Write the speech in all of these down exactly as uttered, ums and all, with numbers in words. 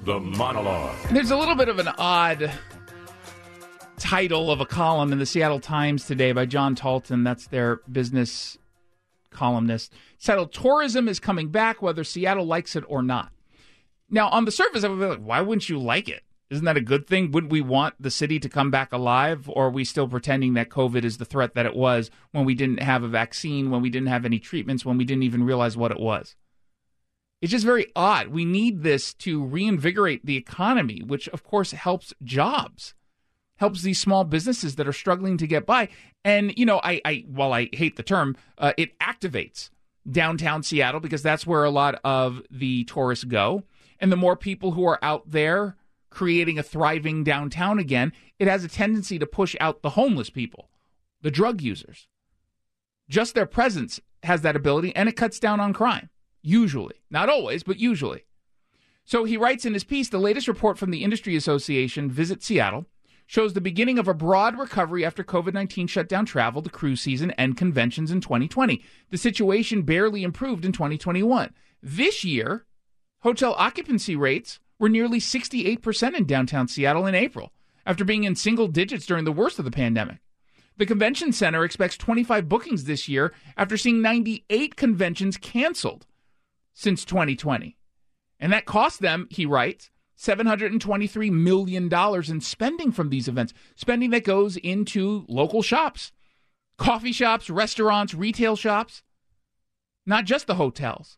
The Monologue. There's a little bit of an odd title of a column in the Seattle Times today by John Talton. That's their business columnist. It's titled, Tourism is Coming Back, Whether Seattle Likes It or Not. Now, on the surface, I would be like, why wouldn't you like it? Isn't that a good thing? Wouldn't we want the city to come back alive? Or are we still pretending that COVID is the threat that it was when we didn't have a vaccine, when we didn't have any treatments, when we didn't even realize what it was? It's just very odd. We need this to reinvigorate the economy, which, of course, helps jobs, helps these small businesses that are struggling to get by. And, you know, I, I while I hate the term, uh, it activates downtown Seattle because that's where a lot of the tourists go. And the more people who are out there creating a thriving downtown again, it has a tendency to push out the homeless people, the drug users. Just their presence has that ability, and it cuts down on crime. Usually. Not always, but usually. So he writes in his piece, the latest report from the Industry Association, Visit Seattle, shows the beginning of a broad recovery after COVID nineteen shut down travel, the cruise season, and conventions in twenty twenty. The situation barely improved in twenty twenty-one. This year, hotel occupancy rates were nearly sixty-eight percent in downtown Seattle in April, after being in single digits during the worst of the pandemic. The convention center expects twenty-five bookings this year after seeing ninety-eight conventions canceled since twenty twenty. And that cost them, he writes, seven hundred twenty-three million dollars in spending from these events, spending that goes into local shops, coffee shops, restaurants, retail shops, not just the hotels.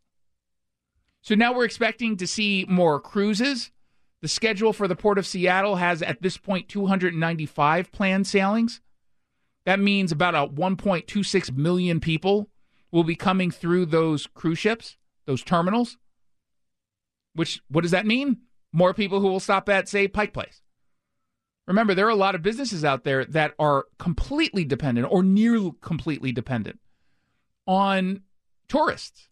So now we're expecting to see more cruises. The schedule for the Port of Seattle has, at this point, two hundred ninety-five planned sailings. That means about a one point two six million people will be coming through those cruise ships, those terminals. Which, what does that mean? More people who will stop at, say, Pike Place. Remember, there are a lot of businesses out there that are completely dependent or near completely dependent on tourists.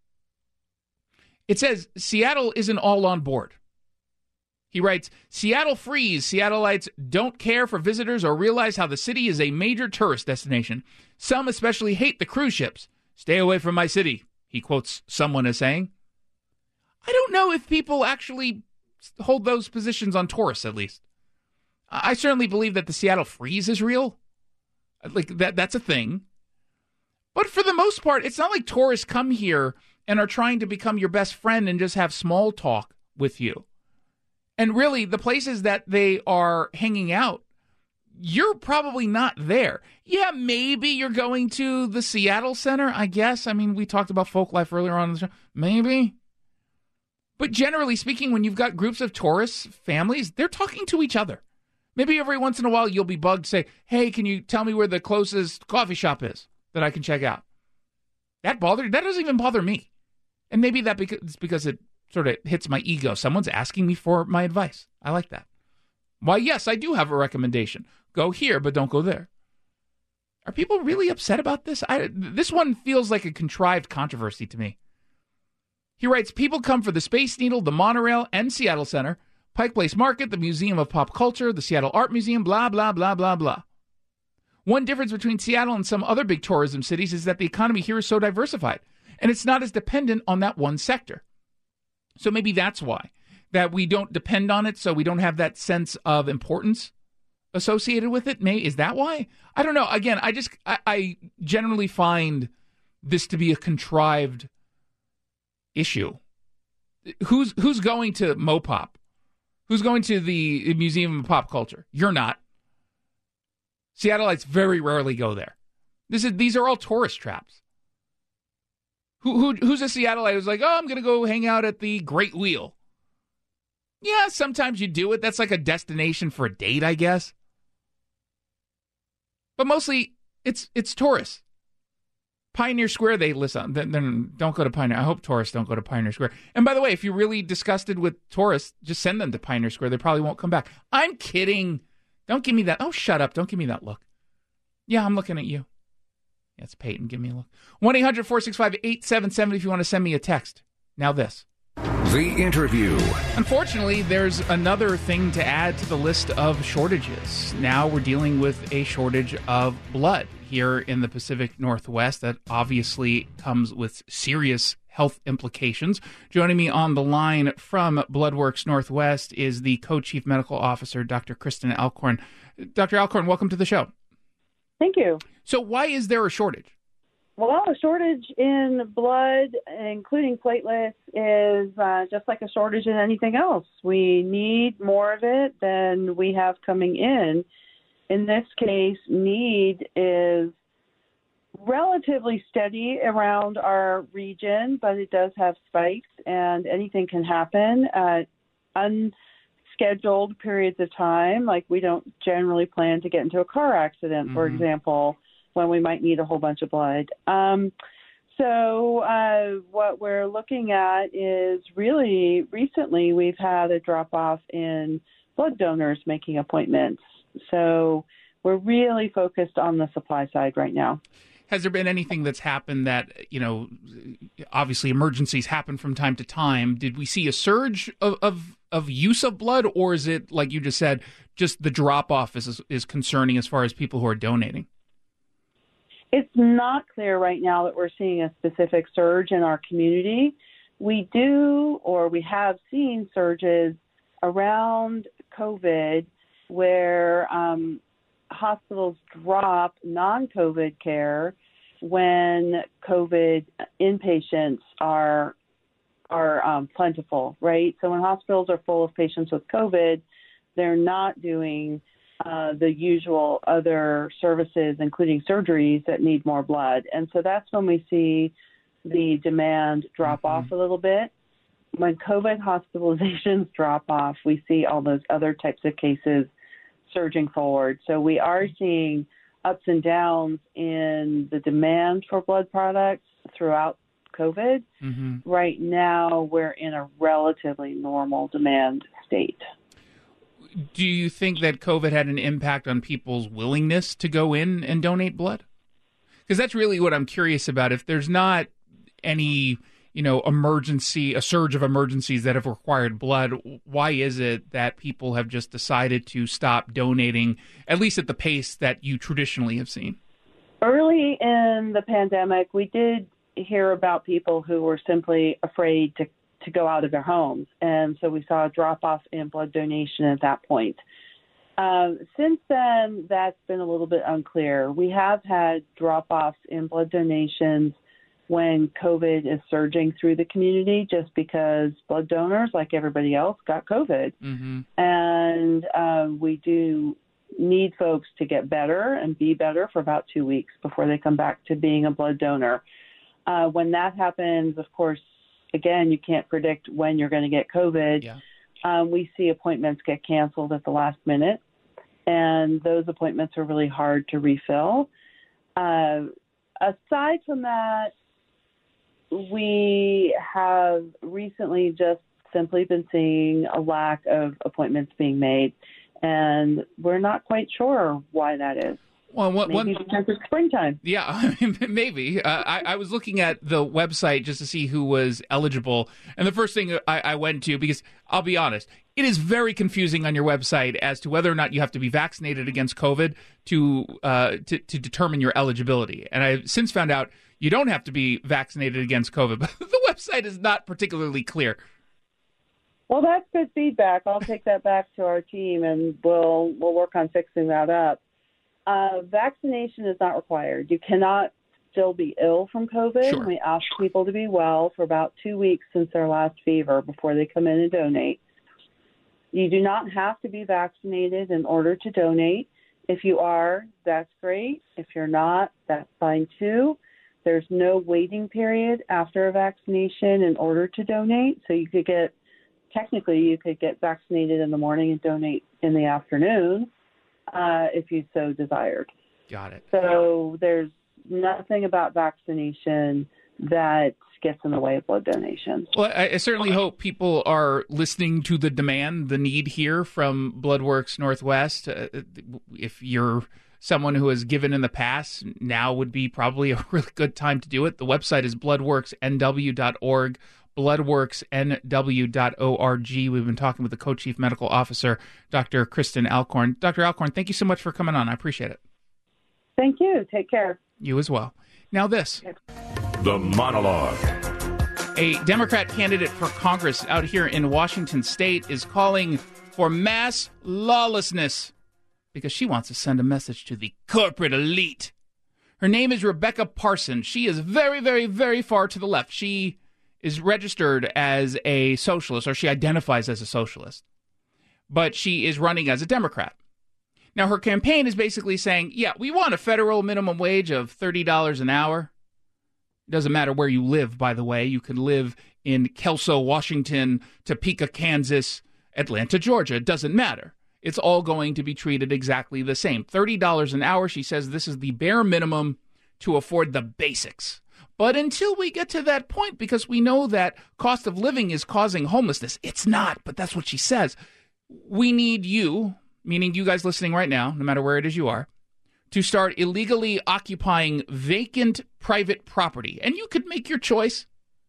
It says Seattle isn't all on board. He writes, Seattle freeze. Seattleites don't care for visitors or realize how the city is a major tourist destination. Some especially hate the cruise ships. Stay away from my city, he quotes someone as saying. I don't know if people actually hold those positions on tourists, at least. I certainly believe that the Seattle freeze is real. Like, that that's a thing. But for the most part, it's not like tourists come here and are trying to become your best friend and just have small talk with you. And really, the places that they are hanging out, you're probably not there. Yeah, maybe you're going to the Seattle Center, I guess. I mean, we talked about folk life earlier on in the show. Maybe. But generally speaking, when you've got groups of tourists, families, they're talking to each other. Maybe every once in a while you'll be bugged, say, hey, can you tell me where the closest coffee shop is that I can check out? That bothered, that doesn't even bother me. And maybe that beca- it's because it sort of hits my ego. Someone's asking me for my advice. I like that. Why, yes, I do have a recommendation. Go here, but don't go there. Are people really upset about this? I, this one feels like a contrived controversy to me. He writes, people come for the Space Needle, the monorail, and Seattle Center, Pike Place Market, the Museum of Pop Culture, the Seattle Art Museum, blah, blah, blah, blah, blah. One difference between Seattle and some other big tourism cities is that the economy here is so diversified, and it's not as dependent on that one sector. So maybe that's why, that we don't depend on it, so we don't have that sense of importance associated with it. Maybe, is that why? I don't know. Again, I just, I, I generally find this to be a contrived issue. Who's who's going to Mopop? Who's going to the Museum of Pop Culture? You're not. Seattleites very rarely go there. This is these are all tourist traps. Who who who's a Seattleite who's like, oh, I'm going to go hang out at the Great Wheel? Yeah, sometimes you do it. That's like a destination for a date, I guess. But mostly, it's it's tourists. Pioneer Square, they listen. Then, then don't go to Pioneer. I hope tourists don't go to Pioneer Square. And by the way, if you're really disgusted with tourists, just send them to Pioneer Square. They probably won't come back. I'm kidding. Don't give me that. Oh, shut up. Don't give me that look. Yeah, I'm looking at you. Yeah, it's Peyton. Give me a look. one eight hundred four six five eight seven seven if you want to send me a text. Now this. The interview. Unfortunately, there's another thing to add to the list of shortages. Now we're dealing with a shortage of blood here in the Pacific Northwest that obviously comes with serious health implications. Joining me on the line from BloodWorks Northwest is the co-chief medical officer, Doctor Kristen Alcorn. Doctor Alcorn, welcome to the show. Thank you. So why is there a shortage? Well, a shortage in blood, including platelets, is uh, just like a shortage in anything else. We need more of it than we have coming in. In this case, need is relatively steady around our region, but it does have spikes, and anything can happen at unscheduled periods of time. Like, we don't generally plan to get into a car accident, for mm-hmm. example, when we might need a whole bunch of blood. Um, so uh, what we're looking at is really recently we've had a drop-off in blood donors making appointments. So we're really focused on the supply side right now. Has there been anything that's happened that, you know, obviously emergencies happen from time to time. Did we see a surge of, of, of use of blood, or is it, like you just said, just the drop-off is, is concerning as far as people who are donating? It's not clear right now that we're seeing a specific surge in our community. We do, or we have seen surges around COVID where um, hospitals drop non-COVID care when COVID inpatients are are um, plentiful, right? So when hospitals are full of patients with COVID, they're not doing uh, the usual other services, including surgeries, that need more blood. And so that's when we see the demand drop mm-hmm. off a little bit. When COVID hospitalizations drop off, we see all those other types of cases surging forward. So we are seeing ups and downs in the demand for blood products throughout COVID. Mm-hmm. Right now, we're in a relatively normal demand state. Do you think that COVID had an impact on people's willingness to go in and donate blood? Because that's really what I'm curious about. If there's not any, you know, emergency, a surge of emergencies that have required blood, why is it that people have just decided to stop donating, at least at the pace that you traditionally have seen? Early in the pandemic, we did hear about people who were simply afraid to, to go out of their homes. And so we saw a drop-off in blood donation at that point. Um, since then, that's been a little bit unclear. We have had drop-offs in blood donations when COVID is surging through the community, just because blood donors, like everybody else, got COVID. Mm-hmm. And um, we do need folks to get better and be better for about two weeks before they come back to being a blood donor. Uh, when that happens, of course, again, you can't predict when you're going to get COVID. Yeah. Um, we see appointments get canceled at the last minute, and those appointments are really hard to refill. Uh, aside from that, we have recently just simply been seeing a lack of appointments being made, and we're not quite sure why that is. Well, what, maybe one, because it's springtime. Yeah, maybe. Uh, I, I was looking at the website just to see who was eligible, and the first thing I, I went to, because I'll be honest, it is very confusing on your website as to whether or not you have to be vaccinated against COVID to uh, to, to determine your eligibility. And I've since found out you don't have to be vaccinated against COVID, but the website is not particularly clear. Well, that's good feedback. I'll take that back to our team, and we'll we'll work on fixing that up. Uh, vaccination is not required. You cannot still be ill from COVID. Sure. We ask people to be well for about two weeks since their last fever before they come in and donate. You do not have to be vaccinated in order to donate. If you are, that's great. If you're not, that's fine too. There's no waiting period after a vaccination in order to donate. So you could get, technically, you could get vaccinated in the morning and donate in the afternoon. Uh, if you so desired. Got it. So there's nothing about vaccination that gets in the way of blood donations. Well, I, I certainly hope people are listening to the demand, the need here from BloodWorks Northwest. Uh, if you're someone who has given in the past, now would be probably a really good time to do it. The website is blood works n w dot org. blood works n w dot org. We've been talking with the co-chief medical officer, Doctor Kristen Alcorn. Doctor Alcorn, thank you so much for coming on. I appreciate it. Thank you. Take care. You as well. Now this. The Monologue. A Democrat candidate for Congress out here in Washington State is calling for mass lawlessness because she wants to send a message to the corporate elite. Her name is Rebecca Parson. She is very, very, very far to the left. She is registered as a socialist, or she identifies as a socialist, but she is running as a Democrat. Now, her campaign is basically saying, yeah, we want a federal minimum wage of thirty dollars an hour. Doesn't matter where you live, by the way. You can live in Kelso, Washington, Topeka, Kansas, Atlanta, Georgia. It doesn't matter. It's all going to be treated exactly the same. thirty dollars an hour, she says this is the bare minimum to afford the basics. But until we get to that point, because we know that cost of living is causing homelessness, it's not, but that's what she says. We need you, meaning you guys listening right now, no matter where it is you are, to start illegally occupying vacant private property. And you could make your choice.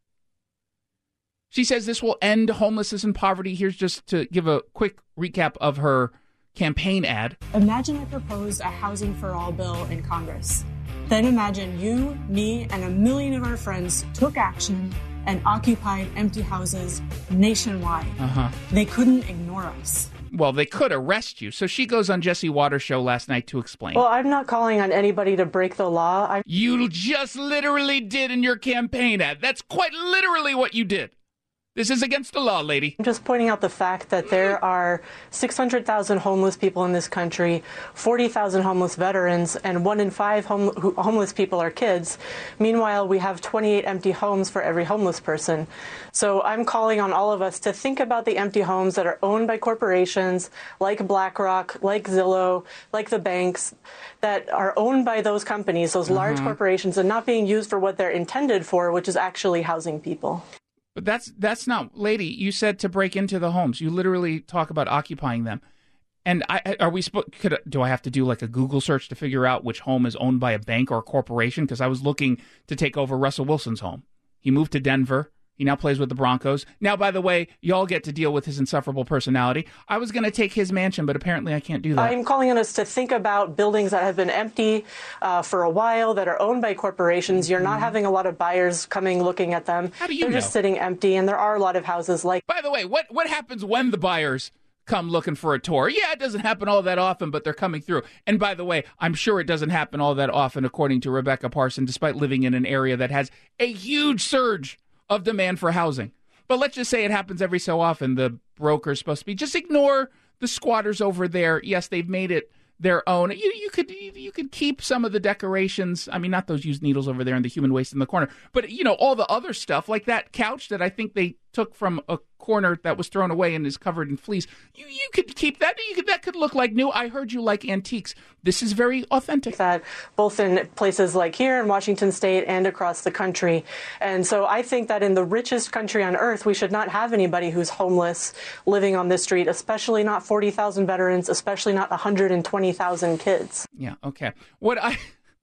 She says this will end homelessness and poverty. Here's just to give a quick recap of her campaign ad. Imagine I proposed a housing for all bill in Congress. Then imagine you, me, and a million of our friends took action and occupied empty houses nationwide. Uh-huh. They couldn't ignore us. Well, they could arrest you. So she goes on Jesse Waters' show last night to explain. Well, I'm not calling on anybody to break the law. I'm- you just literally did in your campaign ad. That's quite literally what you did. This is against the law, lady. I'm just pointing out the fact that there are six hundred thousand homeless people in this country, forty thousand homeless veterans, and one in five hom- homeless people are kids. Meanwhile, we have twenty-eight empty homes for every homeless person. So I'm calling on all of us to think about the empty homes that are owned by corporations like BlackRock, like Zillow, like the banks, that are owned by those companies, those uh-huh. large corporations, and not being used for what they're intended for, which is actually housing people. But that's that's not, lady, you said to break into the homes. You literally talk about occupying them. And I, are we supposed, could, do I have to do like a Google search to figure out which home is owned by a bank or a corporation? Because I was looking to take over Russell Wilson's home. He moved to Denver. He now plays with the Broncos. Now, by the way, y'all get to deal with his insufferable personality. I was going to take his mansion, but apparently I can't do that. I'm calling on us to think about buildings that have been empty uh, for a while, that are owned by corporations. You're not mm-hmm. having a lot of buyers coming looking at them. How do you They're know? Just sitting empty, and there are a lot of houses like... By the way, what, what happens when the buyers come looking for a tour? Yeah, it doesn't happen all that often, but they're coming through. And by the way, I'm sure it doesn't happen all that often, according to Rebecca Parson, despite living in an area that has a huge surge of demand for housing. But let's just say it happens every so often. The broker's supposed to be, just ignore the squatters over there. Yes, they've made it their own. You, you could you could keep some of the decorations. I mean, not those used needles over there and the human waste in the corner, but, you know, all the other stuff, like that couch that I think they took from a corner that was thrown away and is covered in fleas. You you could keep that. You could, that could look like new. I heard you like antiques. This is very authentic. That both in places like here in Washington State and across the country. And so I think that in the richest country on earth, we should not have anybody who's homeless living on this street, especially not forty thousand veterans, especially not one hundred twenty thousand kids. Yeah, okay. What I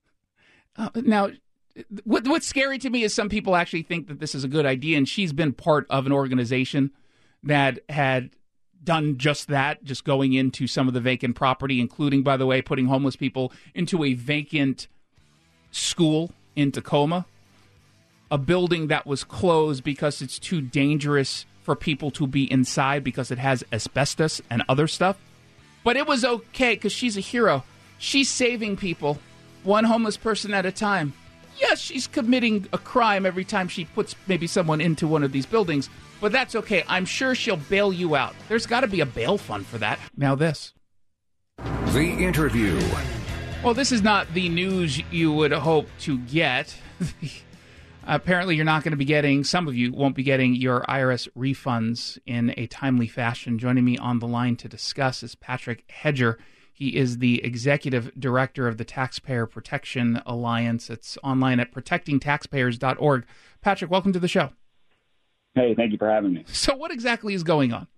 uh, now What, what's scary to me is some people actually think that this is a good idea, and she's been part of an organization that had done just that, just going into some of the vacant property, including, by the way, putting homeless people into a vacant school in Tacoma, a building that was closed because it's too dangerous for people to be inside because it has asbestos and other stuff. But it was okay because she's a hero. She's saving people, one homeless person at a time. Yes, she's committing a crime every time she puts maybe someone into one of these buildings, but that's okay. I'm sure she'll bail you out. There's got to be a bail fund for that. Now this. The Interview. Well, this is not the news you would hope to get. Apparently, you're not going to be getting, some of you won't be getting your I R S refunds in a timely fashion. Joining me on the line to discuss is Patrick Hedger. He is the executive director of the Taxpayer Protection Alliance. It's online at protecting taxpayers dot org. Patrick, welcome to the show. Hey, thank you for having me. So what exactly is going on?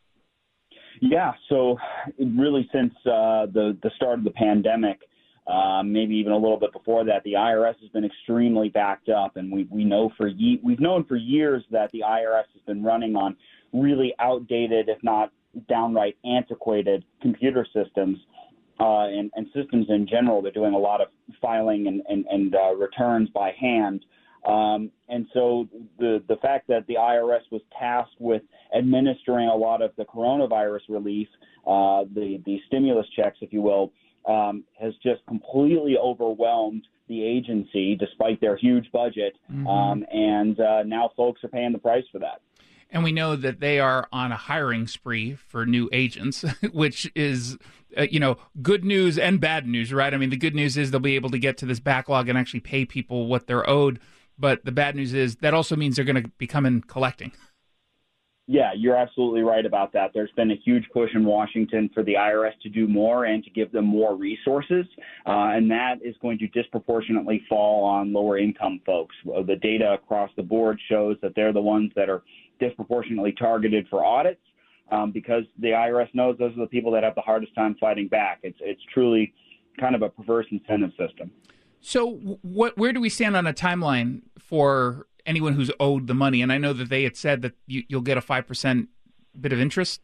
Yeah, so really since uh, the, the start of the pandemic, uh, maybe even a little bit before that, the I R S has been extremely backed up, and we, we know for ye- we've known for years that the I R S has been running on really outdated, if not downright antiquated computer systems uh, and, and systems in general. They're doing a lot of filing and, and, and uh, returns by hand. Um, and so the, the fact that the I R S was tasked with administering a lot of the coronavirus relief, uh, the, the stimulus checks, if you will, um, has just completely overwhelmed the agency despite their huge budget. Mm-hmm. Um, and uh, now folks are paying the price for that. And we know that they are on a hiring spree for new agents, which is, uh, you know, good news and bad news, right? I mean, the good news is they'll be able to get to this backlog and actually pay people what they're owed. But the bad news is that also means they're going to be coming collecting. Yeah, you're absolutely right about that. There's been a huge push in Washington for the I R S to do more and to give them more resources, uh, and that is going to disproportionately fall on lower income folks. The data across the board shows that they're the ones that are disproportionately targeted for audits um, because the I R S knows those are the people that have the hardest time fighting back. It's it's truly kind of a perverse incentive system. So what, where do we stand on a timeline for anyone who's owed the money? And I know that they had said that you, you'll get a five percent bit of interest.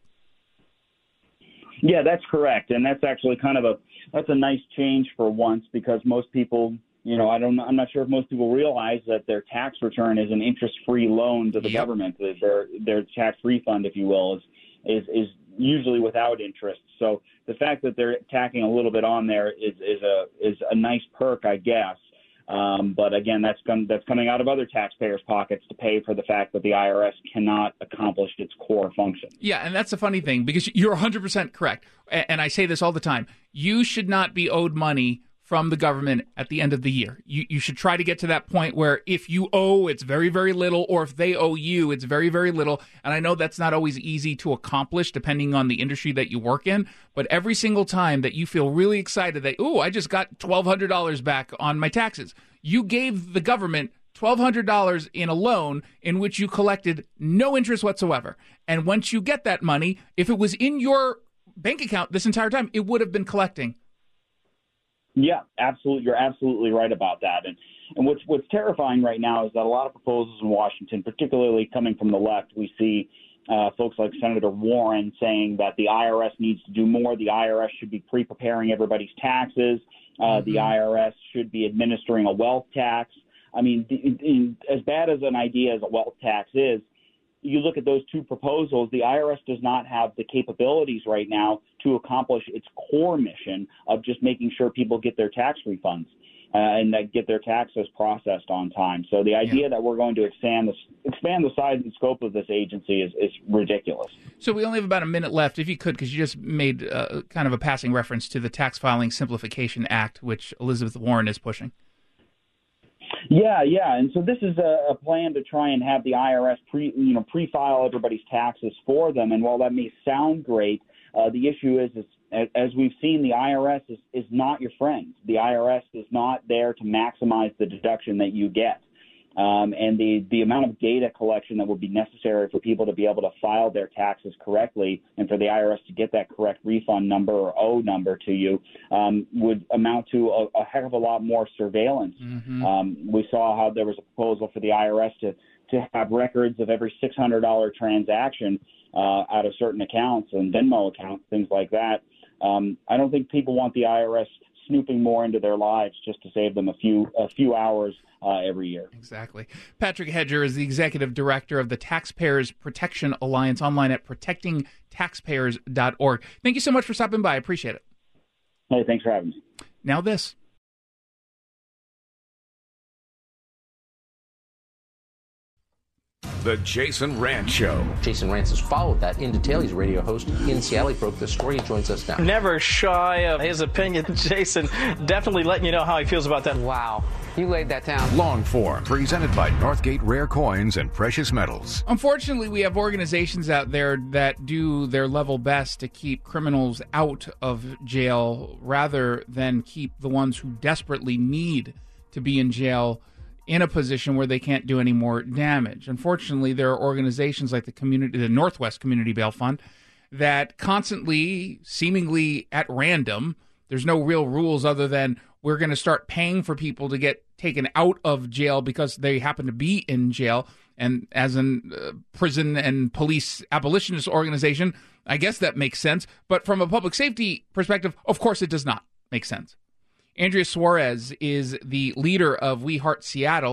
Yeah, that's correct. And that's actually kind of a, that's a nice change for once, because most people, you know, I don't, I'm not sure if most people realize that their tax return is an interest-free loan to the yep. government. Their, their tax refund, if you will, is, is, is usually without interest. So the fact that they're tacking a little bit on there is, is a, is a nice perk, I guess. Um, but again, that's com- that's coming out of other taxpayers' pockets to pay for the fact that the I R S cannot accomplish its core function. Yeah, and that's the funny thing, because you're one hundred percent correct. And I say this all the time. You should not be owed money from the government at the end of the year. You you should try to get to that point where if you owe, it's very, very little, or if they owe you, it's very, very little. And I know that's not always easy to accomplish depending on the industry that you work in, but every single time that you feel really excited that, oh, I just got twelve hundred dollars back on my taxes, you gave the government twelve hundred dollars in a loan in which you collected no interest whatsoever. And once you get that money, if it was in your bank account this entire time, it would have been collecting. Yeah, absolutely. You're absolutely right about that. And and what's what's terrifying right now is that a lot of proposals in Washington, particularly coming from the left, we see uh, folks like Senator Warren saying that the I R S needs to do more. The I R S should be pre-preparing everybody's taxes. Uh, mm-hmm. The I R S should be administering a wealth tax. I mean, in, in, as bad as an idea as a wealth tax is, you look at those two proposals, the I R S does not have the capabilities right now to accomplish its core mission of just making sure people get their tax refunds uh, and that get their taxes processed on time. So the idea yeah. that we're going to expand the, expand the size and scope of this agency is, is ridiculous. So we only have about a minute left, if you could, because you just made uh, kind of a passing reference to the Tax Filing Simplification Act, which Elizabeth Warren is pushing. Yeah, yeah, and so this is a, a plan to try and have the I R S pre, you know, pre-file everybody's taxes for them. And while that may sound great, uh, the issue is, is, as we've seen, the I R S is, is not your friend. The I R S is not there to maximize the deduction that you get. Um, and the, the amount of data collection that would be necessary for people to be able to file their taxes correctly and for the I R S to get that correct refund number or O number to you um, would amount to a, a heck of a lot more surveillance. Mm-hmm. Um, we saw how there was a proposal for the I R S to, to have records of every six hundred dollars transaction uh, out of certain accounts and Venmo accounts, things like that. Um, I don't think people want the I R S snooping more into their lives just to save them a few a few hours uh, every year. Exactly. Patrick Hedger is the executive director of the Taxpayers Protection Alliance, online at protecting taxpayers dot org. Thank you so much for stopping by. I appreciate it. Hey, thanks for having me. Now this. The Jason Rantz Show. Jason Rantz has followed that in detail. He's a radio host in Seattle. He broke this story. He joins us now. Never shy of his opinion. Jason definitely letting you know how he feels about that. Wow. You laid that down. Long Form, presented by Northgate Rare Coins and Precious Metals. Unfortunately, we have organizations out there that do their level best to keep criminals out of jail rather than keep the ones who desperately need to be in jail in a position where they can't do any more damage. Unfortunately, there are organizations like the community, the Northwest Community Bail Fund, that constantly, seemingly at random, there's no real rules other than we're going to start paying for people to get taken out of jail because they happen to be in jail. And as a uh, prison and police abolitionist organization, I guess that makes sense. But from a public safety perspective, of course it does not make sense. Andrea Suarez is the leader of We Heart Seattle.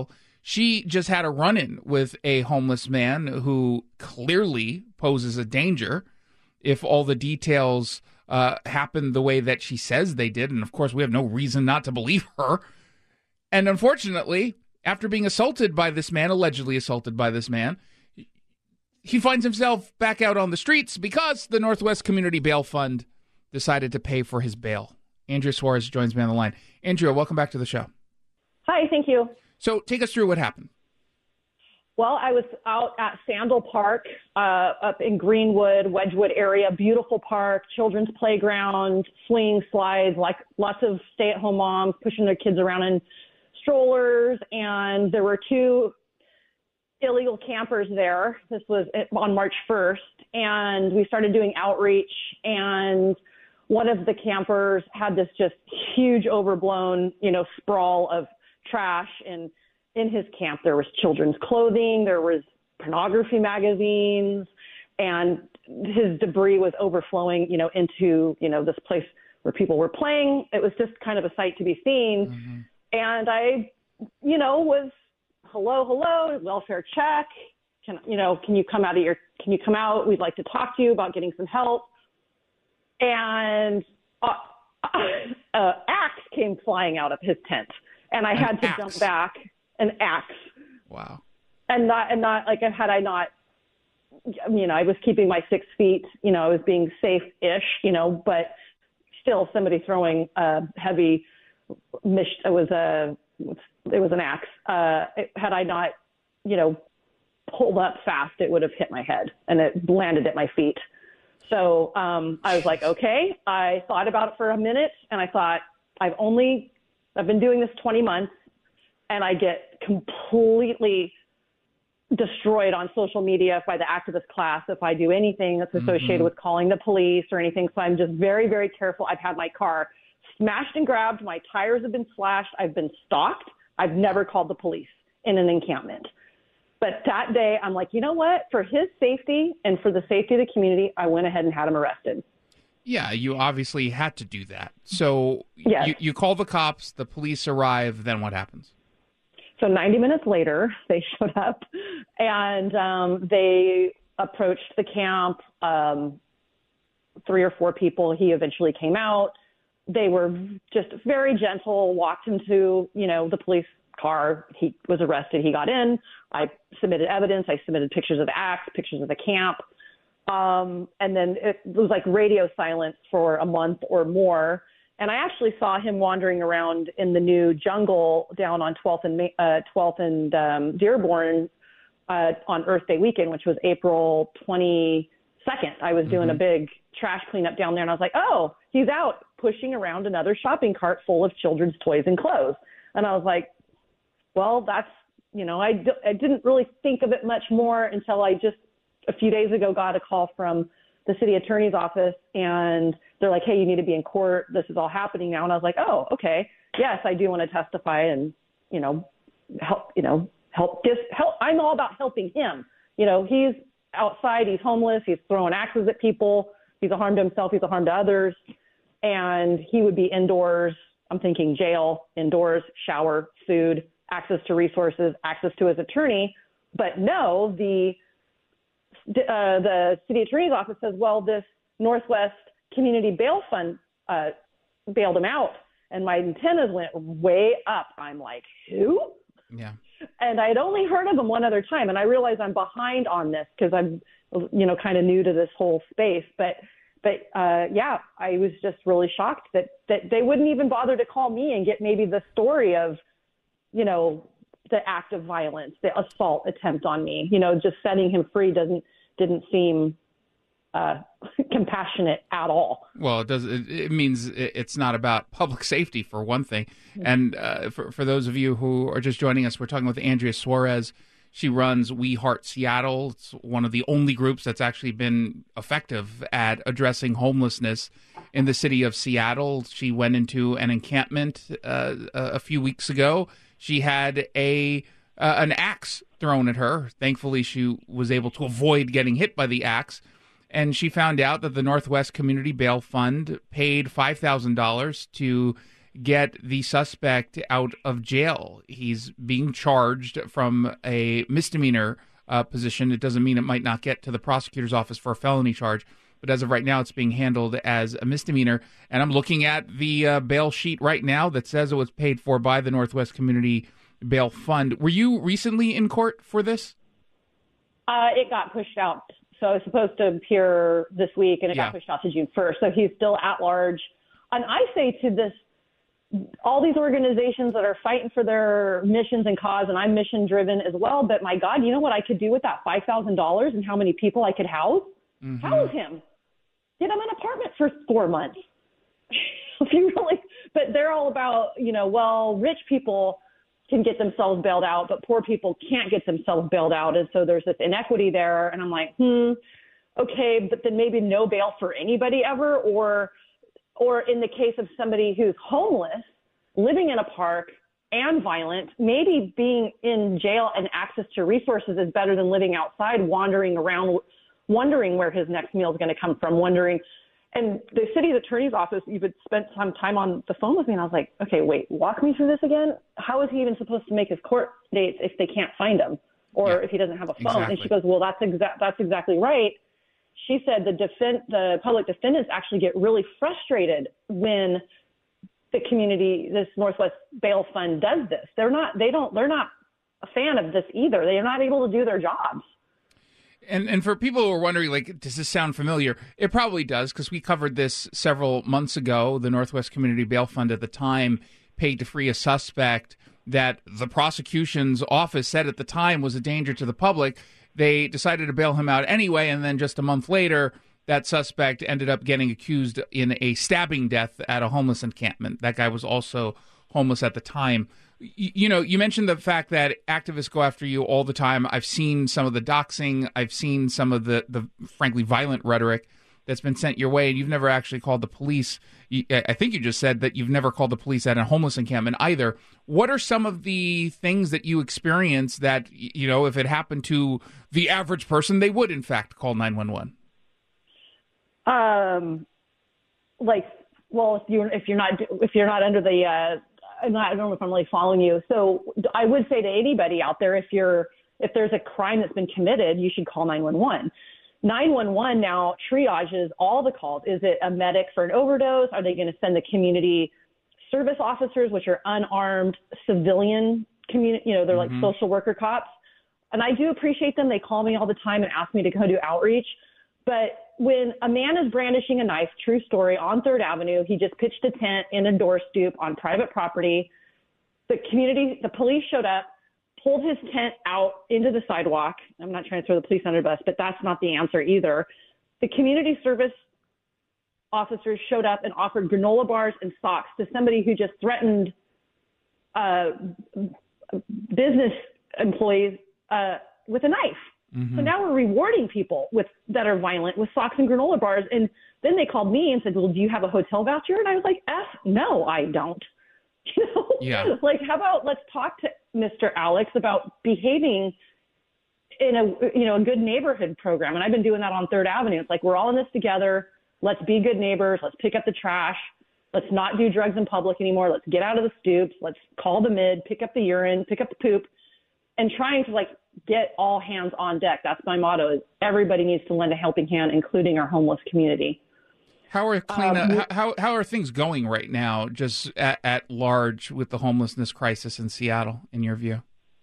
She just had a run-in with a homeless man who clearly poses a danger if all the details uh, happened the way that she says they did. And, of course, we have no reason not to believe her. And unfortunately, after being assaulted by this man, allegedly assaulted by this man, he finds himself back out on the streets because the Northwest Community Bail Fund decided to pay for his bail. Andrea Suarez joins me on the line. Andrea, welcome back to the show. Hi, thank you. So take us through what happened. Well, I was out at Sandal Park uh, up in Greenwood, Wedgwood area, beautiful park, children's playground, swing slides, like lots of stay-at-home moms pushing their kids around in strollers. And there were two illegal campers there. This was on March first. And we started doing outreach. And one of the campers had this just huge overblown, you know, sprawl of trash, and in his camp there was children's clothing, there was pornography magazines, and his debris was overflowing, you know, into, you know, this place where people were playing. It was just kind of a sight to be seen. Mm-hmm. And I, you know, was hello, hello, welfare check. Can, you know, can you come out of your, can you come out? We'd like to talk to you about getting some help. And uh, uh, axe came flying out of his tent. And I An had to axe. jump back, an axe. Wow. And not, and not like, had I not, you know, I was keeping my six feet, you know, I was being safe-ish, you know, but still somebody throwing a heavy, it was a, it was an axe. Uh, it, had I not, you know, pulled up fast, it would have hit my head, and it landed at my feet. So um, I was like, okay. I thought about it for a minute, and I thought, I've only, I've been doing this twenty months, and I get completely destroyed on social media by the activist class if I do anything that's associated mm-hmm. with calling the police or anything. So I'm just very, very careful. I've had my car smashed and grabbed. My tires have been slashed. I've been stalked. I've never called the police in an encampment. But that day, I'm like, you know what? For his safety and for the safety of the community, I went ahead and had him arrested. Yeah, you obviously had to do that. So yes. you, you call the cops, the police arrive, then what happens? So ninety minutes later, they showed up, and um, they approached the camp, um, three or four people. He eventually came out. They were just very gentle, walked him to, you know, the police car. He was arrested. He got in. I submitted evidence. I submitted pictures of the axe, pictures of the camp. Um, and then it was like radio silence for a month or more. And I actually saw him wandering around in the new jungle down on twelfth and uh, twelfth and um, Dearborn uh, on Earth Day weekend, which was April twenty-second. I was mm-hmm. doing a big trash cleanup down there, and I was like, oh, he's out pushing around another shopping cart full of children's toys and clothes. And I was like, well, that's, you know, I, d- I didn't really think of it much more until I just a few days ago got a call from the city attorney's office, and they're like, hey, you need to be in court. This is all happening now. And I was like, oh, okay. Yes, I do want to testify and, you know, help, you know, help this help. I'm all about helping him. You know, he's outside, he's homeless, he's throwing axes at people. He's a harm to himself. He's a harm to others. And he would be indoors. I'm thinking jail, indoors, shower, food, access to resources, access to his attorney. But no, the, Uh, the city attorney's office says, well, this Northwest Community Bail Fund uh, bailed him out. And my antennas went way up. I'm like, who? Yeah. And I had only heard of him one other time. And I realized I'm behind on this because I'm, you know, kind of new to this whole space. But, but uh, yeah, I was just really shocked that, that they wouldn't even bother to call me and get maybe the story of, you know, the act of violence, the assault attempt on me. You know, just setting him free doesn't didn't seem uh, compassionate at all. Well, it does. It, it means it's not about public safety, for one thing. And uh, for for those of you who are just joining us, we're talking with Andrea Suarez. She runs We Heart Seattle. It's one of the only groups that's actually been effective at addressing homelessness in the city of Seattle. She went into an encampment uh, a few weeks ago. She had a uh, an axe thrown at her. Thankfully, she was able to avoid getting hit by the axe. And she found out that the Northwest Community Bail Fund paid five thousand dollars to get the suspect out of jail. He's being charged from a misdemeanor uh, position. It doesn't mean it might not get to the prosecutor's office for a felony charge, but as of right now, it's being handled as a misdemeanor. And I'm looking at the uh, bail sheet right now that says it was paid for by the Northwest Community Bail Fund. Were you recently in court for this? Uh, it got pushed out. So I was supposed to appear this week, and it Yeah. got pushed out to June first. So he's still at large. And I say to this, all these organizations that are fighting for their missions and cause, and I'm mission driven as well, but my God, you know what I could do with that five thousand dollars and how many people I could house? Mm-hmm. House him. Get him an apartment for four months. If you really, but they're all about, you know, well, rich people can get themselves bailed out, but poor people can't get themselves bailed out. And so there's this inequity there. And I'm like, hmm, okay, but then maybe no bail for anybody ever. Or, or in the case of somebody who's homeless, living in a park and violent, maybe being in jail and access to resources is better than living outside, wandering around, wondering where his next meal is going to come from, wondering. And the city attorney's office even spent some time on the phone with me, and I was like, okay, wait, walk me through this again. How is he even supposed to make his court dates if they can't find him, or yeah, if he doesn't have a phone? Exactly. And she goes, well, that's exact, that's exactly right. She said the defend, the public defendants actually get really frustrated when the community, this Northwest Bail Fund does this. They're not, they don't, they're not a fan of this either. They are not able to do their jobs. And and for people who are wondering, like, does this sound familiar? It probably does, because we covered this several months ago. The Northwest Community Bail Fund at the time paid to free a suspect that the prosecution's office said at the time was a danger to the public. They decided to bail him out anyway, and then just a month later, that suspect ended up getting accused in a stabbing death at a homeless encampment. That guy was also homeless at the time. You know, you mentioned the fact that activists go after you all the time. I've seen some of the doxing. I've seen some of the, the frankly, violent rhetoric that's been sent your way, and you've never actually called the police. I think you just said that you've never called the police at a homeless encampment either. What are some of the things that you experience that, you know, if it happened to the average person, they would, in fact, call nine one one? Um, like, well, if you're, if you're not, if you're not under the, uh, I'm not, I don't know if I'm really following you. So I would say to anybody out there, if you're, if there's a crime that's been committed, you should call nine one one. nine one one now triages all the calls. Is it a medic for an overdose? Are they going to send the community service officers, which are unarmed civilian community, you know, they're mm-hmm. like social worker cops. And I do appreciate them. They call me all the time and ask me to go do outreach. But when a man is brandishing a knife, true story, on Third Avenue, he just pitched a tent in a door stoop on private property. The community, the police showed up, pulled his tent out into the sidewalk. I'm not trying to throw the police under the bus, but that's not the answer either. The community service officers showed up and offered granola bars and socks to somebody who just threatened uh, business employees uh, with a knife. Mm-hmm. So now we're rewarding people with that are violent with socks and granola bars. And then they called me and said, well, do you have a hotel voucher? And I was like, F, no, I don't. You know, yeah. Like, how about let's talk to Mister Alex about behaving in a, you know, a good neighborhood program. And I've been doing that on Third Avenue. It's like, we're all in this together. Let's be good neighbors. Let's pick up the trash. Let's not do drugs in public anymore. Let's get out of the stoops. Let's call the mid, pick up the urine, pick up the poop, and trying to like get all hands on deck. That's my motto, is everybody needs to lend a helping hand, including our homeless community. How are clean um, up, how how are things going right now, just at, at large, with the homelessness crisis in Seattle, in your view?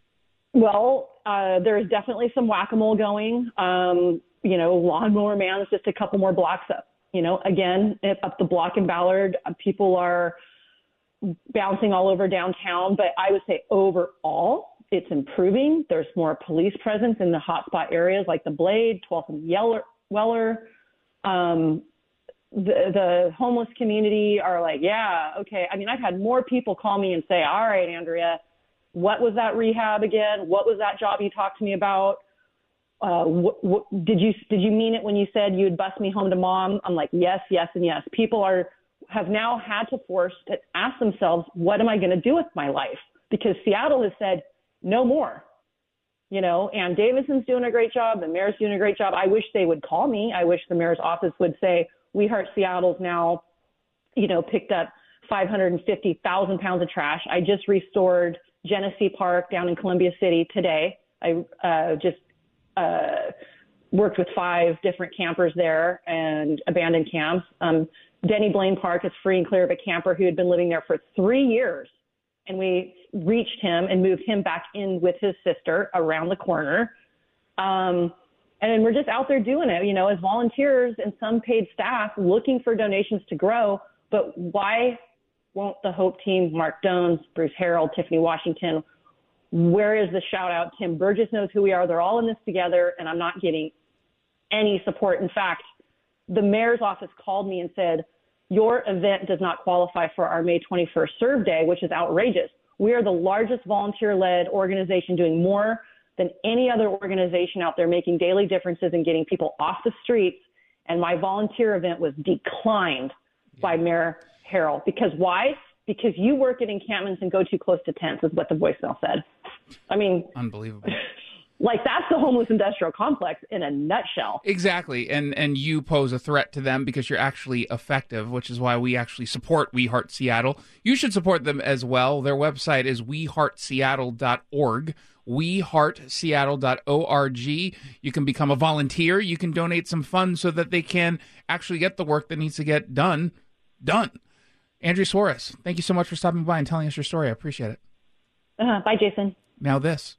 Well, uh, there's definitely some whack-a-mole going. Um, you know, Lawnmower Man's just a couple more blocks up. You know, again, up the block in Ballard, uh, people are bouncing all over downtown. But I would say overall, it's improving. There's more police presence in the hotspot areas like the Blade, twelfth and Yeller, Weller. Um, the, the homeless community are like, yeah, okay. I mean, I've had more people call me and say, all right, Andrea, what was that rehab again? What was that job you talked to me about? Uh, what, what, did you did you mean it when you said you'd bus me home to mom? I'm like, yes, yes, and yes. People are have now had to force to ask themselves, what am I going to do with my life? Because Seattle has said, no more. You know, Ann Davidson's doing a great job. The mayor's doing a great job. I wish they would call me. I wish the mayor's office would say, We Heart Seattle's now, you know, picked up five hundred fifty thousand pounds of trash. I just restored Genesee Park down in Columbia City today. I uh, just uh, worked with five different campers there and abandoned camps. Um, Denny Blaine Park is free and clear of a camper who had been living there for three years. And we reached him and moved him back in with his sister around the corner. Um, and we're just out there doing it, you know, as volunteers and some paid staff looking for donations to grow. But why won't the Hope team, Mark Dones, Bruce Harold, Tiffany Washington, where is the shout out? Tim Burgess knows who we are. They're all in this together, and I'm not getting any support. In fact, the mayor's office called me and said, your event does not qualify for our May twenty-first Serve Day, which is outrageous. We are the largest volunteer-led organization doing more than any other organization out there, making daily differences and getting people off the streets. And my volunteer event was declined yeah. by Mayor Harrell. Because why? Because you work at encampments and go too close to tents, is what the voicemail said. I mean, unbelievable. Like, that's the homeless industrial complex in a nutshell. Exactly. And and you pose a threat to them because you're actually effective, which is why we actually support We Heart Seattle. You should support them as well. Their website is we heart seattle dot org, we heart seattle dot org. You can become a volunteer. You can donate some funds so that they can actually get the work that needs to get done, done. Andrea Suarez, thank you so much for stopping by and telling us your story. I appreciate it. Uh-huh. Bye, Jason. Now this.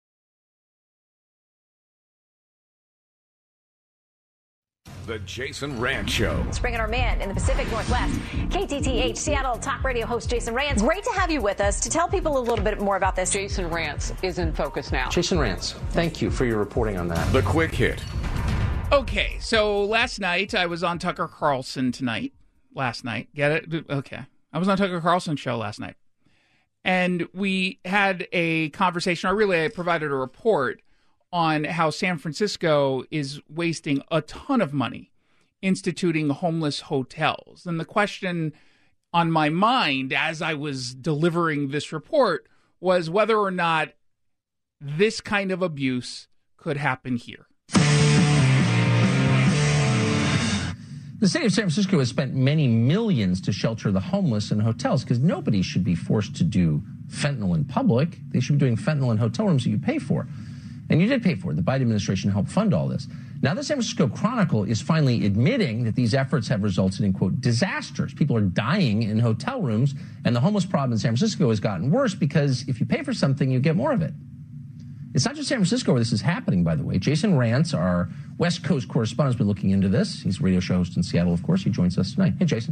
The Jason Rantz Show. Let's bring in our man in the Pacific Northwest, K T T H Seattle talk radio host Jason Rantz. Great to have you with us to tell people a little bit more about this. Jason Rantz is in focus now. Jason Rantz, thank you for your reporting on that. The Quick Hit. Okay, so last night I was on Tucker Carlson tonight. Last night. Get it? Okay. I was on Tucker Carlson's show last night. And we had a conversation, or really I provided a report on how San Francisco is wasting a ton of money instituting homeless hotels. And the question on my mind as I was delivering this report was whether or not this kind of abuse could happen here. The city of San Francisco has spent many millions to shelter the homeless in hotels because nobody should be forced to do fentanyl in public. They should be doing fentanyl in hotel rooms that you pay for. And you did pay for it. The Biden administration helped fund all this. Now the San Francisco Chronicle is finally admitting that these efforts have resulted in, quote, disasters. People are dying in hotel rooms, and the homeless problem in San Francisco has gotten worse because if you pay for something, you get more of it. It's not just San Francisco where this is happening, by the way. Jason Rantz, our West Coast correspondent, has been looking into this. He's a radio show host in Seattle, of course. He joins us tonight. Hey, Jason.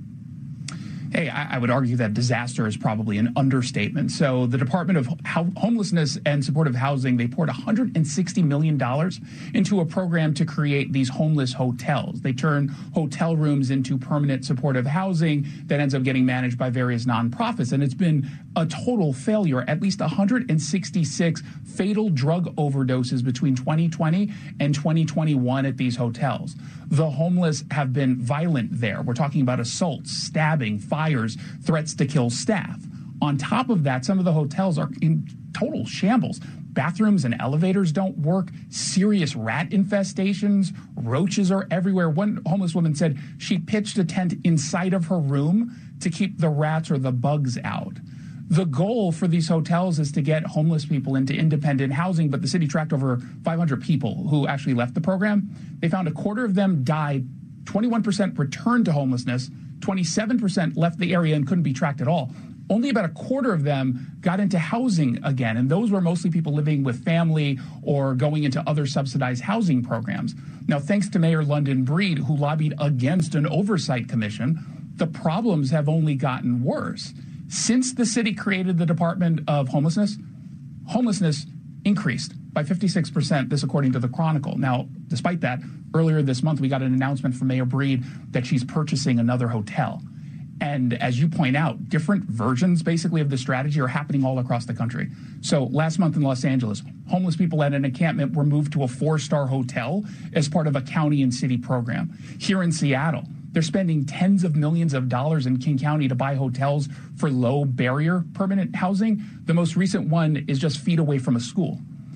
Hey, I would argue that disaster is probably an understatement. So the Department of Homelessness and Supportive Housing, they poured one hundred sixty million dollars into a program to create these homeless hotels. They turn hotel rooms into permanent supportive housing that ends up getting managed by various nonprofits. And it's been a total failure. At least one hundred sixty-six fatal drug overdoses between twenty twenty and twenty twenty-one at these hotels. The homeless have been violent there. We're talking about assaults, stabbing, fires, threats to kill staff. On top of that, some of the hotels are in total shambles. Bathrooms and elevators don't work. Serious rat infestations. Roaches are everywhere. One homeless woman said she pitched a tent inside of her room to keep the rats or the bugs out. The goal for these hotels is to get homeless people into independent housing, but the city tracked over five hundred people who actually left the program. They found a quarter of them died, twenty-one percent returned to homelessness, twenty-seven percent left the area and couldn't be tracked at all. Only about a quarter of them got into housing again, and those were mostly people living with family or going into other subsidized housing programs. Now, thanks to Mayor London Breed, who lobbied against an oversight commission, the problems have only gotten worse. Since the city created the Department of Homelessness, homelessness increased by fifty-six percent, this according to the Chronicle. Now, despite that, earlier this month, we got an announcement from Mayor Breed that she's purchasing another hotel. And as you point out, different versions, basically, of the strategy are happening all across the country. So last month in Los Angeles, homeless people at an encampment were moved to a four-star hotel as part of a county and city program. Here in Seattle, they're spending tens of millions of dollars in King County to buy hotels for low barrier permanent housing. The most recent one is just feet away from a school.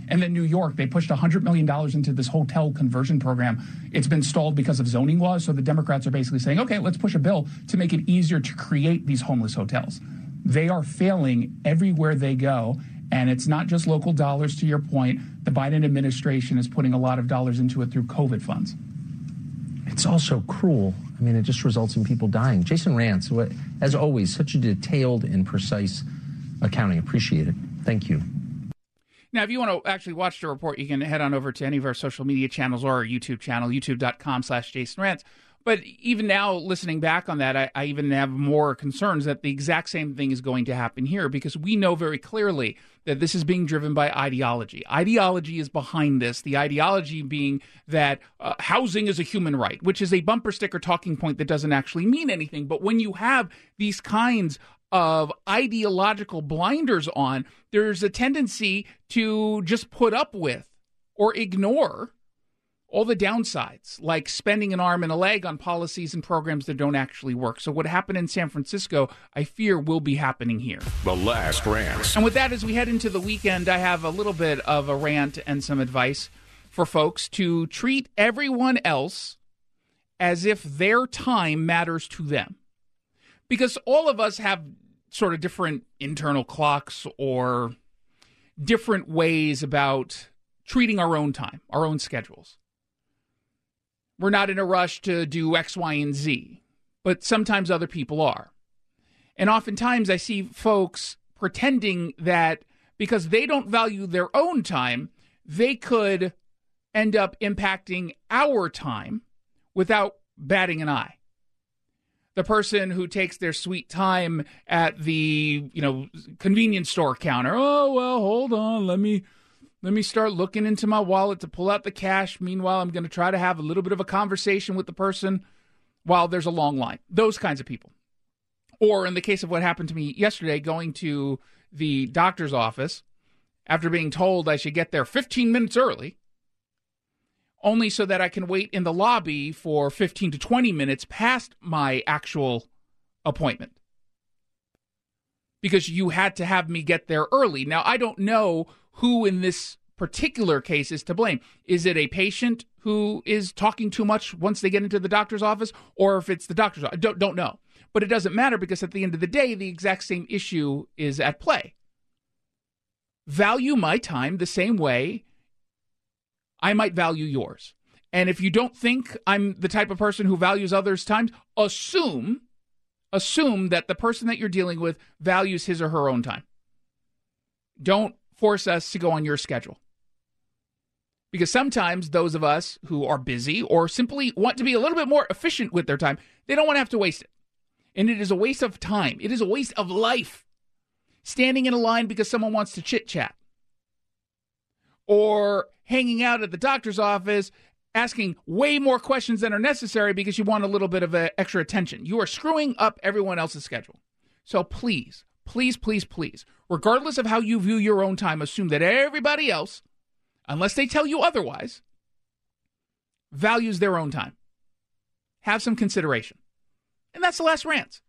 And then New York, they pushed one hundred million dollars into this hotel conversion program. It's been stalled because of zoning laws. So the Democrats are basically saying, okay, let's push a bill to make it easier to create these homeless hotels. They are failing everywhere they go. And it's not just local dollars, to your point. The Biden administration is putting a lot of dollars into it through COVID funds. It's also cruel. I mean, it just results in people dying. Jason Rantz, what, as always, such a detailed and precise accounting. Appreciate it. Thank you. Now, if you want to actually watch the report, you can head on over to any of our social media channels or our YouTube channel, youtube.com slash Jason Rantz. But even now, listening back on that, I, I even have more concerns that the exact same thing is going to happen here, because we know very clearly that this is being driven by ideology. Ideology is behind this, the ideology being that uh, housing is a human right, which is a bumper sticker talking point that doesn't actually mean anything. But when you have these kinds of ideological blinders on, there's a tendency to just put up with or ignore all the downsides, like spending an arm and a leg on policies and programs that don't actually work. So what happened in San Francisco, I fear, will be happening here. The Last Rant. And with that, as we head into the weekend, I have a little bit of a rant and some advice for folks to treat everyone else as if their time matters to them. Because all of us have sort of different internal clocks or different ways about treating our own time, our own schedules. We're not in a rush to do X, Y, and Z, but sometimes other people are. And oftentimes I see folks pretending that because they don't value their own time, they could end up impacting our time without batting an eye. The person who takes their sweet time at the, you know, convenience store counter, oh, well, hold on, let me... Let me start looking into my wallet to pull out the cash. Meanwhile, I'm going to try to have a little bit of a conversation with the person while there's a long line. Those kinds of people. Or in the case of what happened to me yesterday, going to the doctor's office after being told I should get there fifteen minutes early, only so that I can wait in the lobby for fifteen to twenty minutes past my actual appointment. Because you had to have me get there early. Now, I don't know who in this particular case is to blame. Is it a patient who is talking too much once they get into the doctor's office, or if it's the doctor's office? I don't, don't know. But it doesn't matter, because at the end of the day, the exact same issue is at play. Value my time the same way I might value yours. And if you don't think I'm the type of person who values others' time, assume, assume that the person that you're dealing with values his or her own time. Don't force us to go on your schedule. Because sometimes those of us who are busy or simply want to be a little bit more efficient with their time, they don't want to have to waste it. And it is a waste of time. It is a waste of life. Standing in a line because someone wants to chit-chat. Or hanging out at the doctor's office, asking way more questions than are necessary because you want a little bit of a extra attention. You are screwing up everyone else's schedule. So please, Please, please, please, regardless of how you view your own time, assume that everybody else, unless they tell you otherwise, values their own time. Have some consideration. And that's the Last Rant.